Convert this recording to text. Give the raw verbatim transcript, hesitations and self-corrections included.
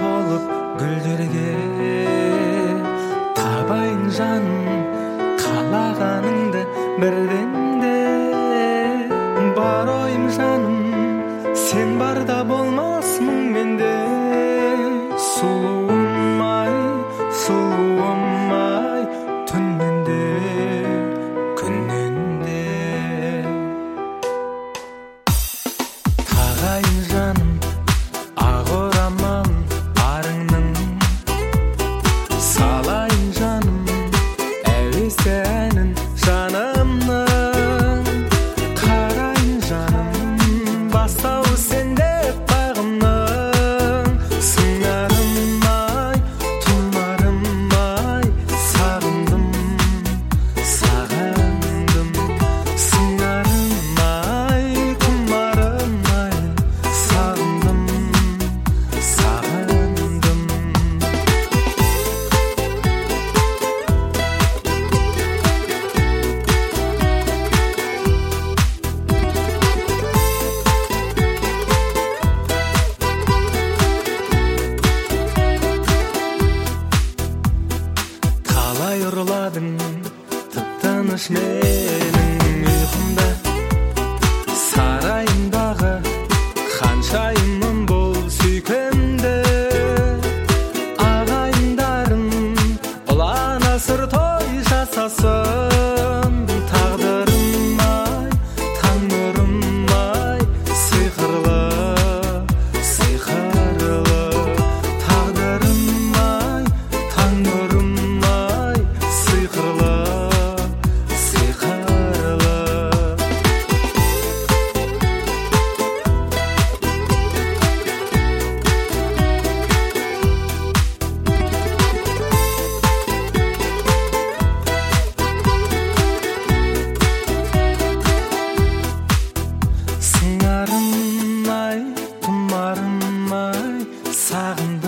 толып гүлдерге табайын жаным қалағаныңды бірден де бар ойым жаным сен барда болмас мұң менде сұлуым ай сұлуым ай түннен де күннен де тағайын жаным ақ орамал арыңның салайын жаным әуес әнін жанымның қарайын жаным бастауы сенде бағымның сыңарым ай тұмарым ай сағындым сағындым сыңарым ай тұмарым ай сағындым сағындым талай ұрладың тып-тыныш менің ұйқымда сарайымдағы ханшайымым бол сүйкімді ағайындарым ұлан асыр той жасасын тағдырым ай таң нұрым ай сиқырлы сиқырлы тағдырым ай таң нұрым ай сиқырлы сиқырлы сыңарым ай тұмарым ай сағындым